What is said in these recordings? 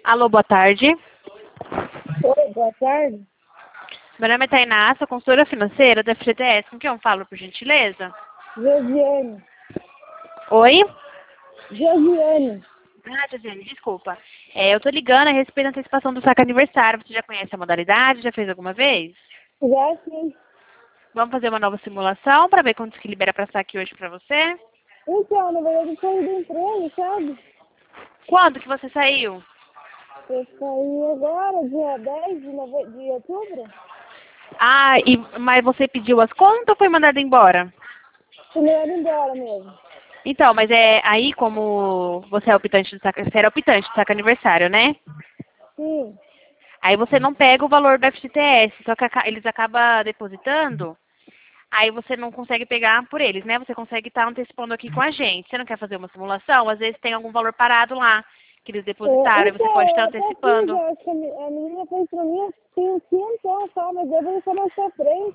Alô, boa tarde. Oi, boa tarde. Meu nome é Tainá, sou consultora financeira da FGTS. Com quem eu falo, por gentileza? Josiane. Oi? Josiane. Ah, Josiane, desculpa. Eu tô ligando a respeito da antecipação do saque aniversário. Você já conhece a modalidade? Já fez alguma vez? Já sim. Vamos fazer uma nova simulação para ver quanto que libera para saque hoje para você? Então, na verdade, eu saí do emprego, sabe? Quando que você saiu? Eu saí agora, dia 10 de outubro. Ah, mas você pediu as contas ou foi mandado embora? Fui melhor embora mesmo. Então, mas é aí como você é optante do saque, você era optante do saque aniversário, né? Sim. Aí você não pega o valor do FGTS, só que eles acabam depositando, aí você não consegue pegar por eles, né? Você consegue estar antecipando aqui com a gente. Você não quer fazer uma simulação? Às vezes tem algum valor parado lá que eles depositaram, aí você Então, pode estar eu até fiz, antecipando. eu acho que a menina fez pra mim, tem um quinhentão só, mas eu vou deixar mais pra frente.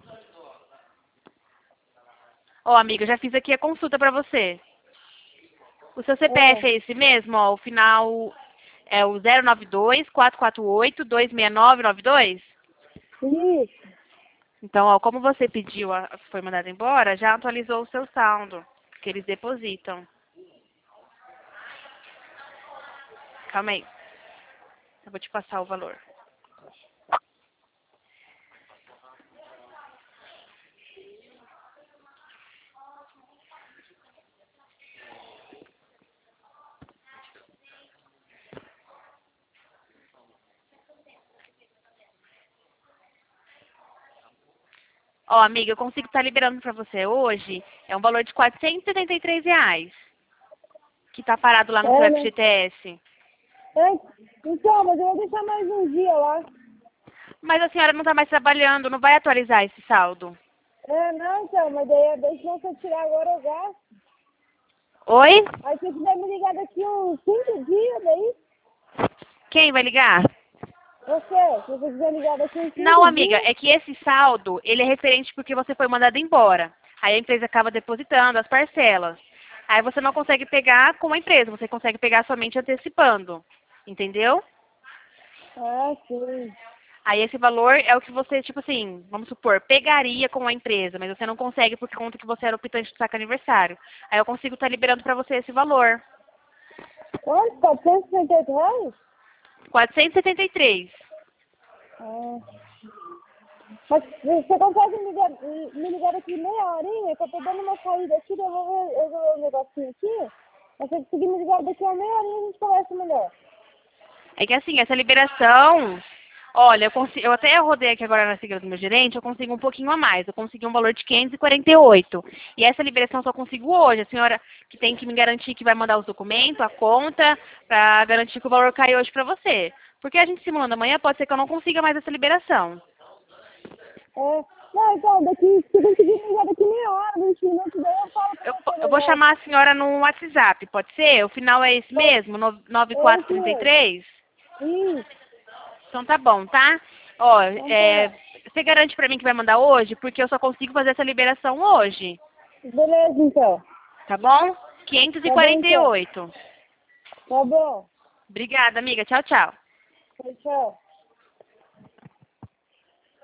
Ó, amiga, eu já fiz aqui a consulta pra você. O seu CPF É, é esse mesmo, ó, o final é o 092-448-26992? isso. Então, ó, como você pediu, foi mandado embora, já atualizou o seu saldo, que eles depositam. Calma aí. Eu vou te passar o valor. Ó, amiga, eu consigo estar liberando para você hoje, é um valor de R$ 473, que tá parado lá no seu É, né? FGTS. É, então, mas eu vou deixar mais um dia lá. Mas a senhora não está mais trabalhando, não vai atualizar esse saldo. É, não, então, mas daí deixa eu tirar agora eu gasto. Oi? Aí se quiser me ligar daqui uns 5 dias, daí, Quem vai ligar? se você quiser ligar daqui uns Não, 5 amiga, dias, é que esse saldo, ele é referente porque você foi mandado embora. Aí a empresa acaba depositando as parcelas. Aí você não consegue pegar com a empresa, você consegue pegar somente antecipando. Entendeu? sim. Aí esse valor é o que você, tipo assim, vamos supor, pegaria com a empresa, mas você não consegue por conta que você era optante do saque aniversário. Aí eu consigo estar liberando para você esse valor. Quanto? R$ 468? 473. Ah. Mas você consegue me ligar daqui meia horinha, que eu tô dando uma saída aqui, daí eu vou ver um negocinho aqui. Mas se você conseguir me ligar daqui a meia horinha, a gente conversa melhor. É que assim, essa liberação, olha, eu até rodei aqui agora na sigla do meu gerente, eu consigo um pouquinho a mais. Eu consegui um valor de 548. E essa liberação eu só consigo hoje. A senhora que tem que me garantir que vai mandar os documentos, a conta, para garantir que o valor cai hoje para você. Porque a gente simulando amanhã, pode ser que eu não consiga mais essa liberação. Não, então, se você conseguir me ligar daqui meia hora, 20 minutos, daí eu falo pra Eu, você eu vou melhor. chamar a senhora no WhatsApp, pode ser? O final é esse Pode- mesmo, É esse mesmo. 9433? Isso. Então tá bom, tá? Ó, Então tá. você garante pra mim que vai mandar hoje? Porque eu só consigo fazer essa liberação hoje, Beleza, então. tá bom? Tá bom, então. 548. Tá bom. Obrigada, amiga. Tchau, tchau. Tchau, tchau.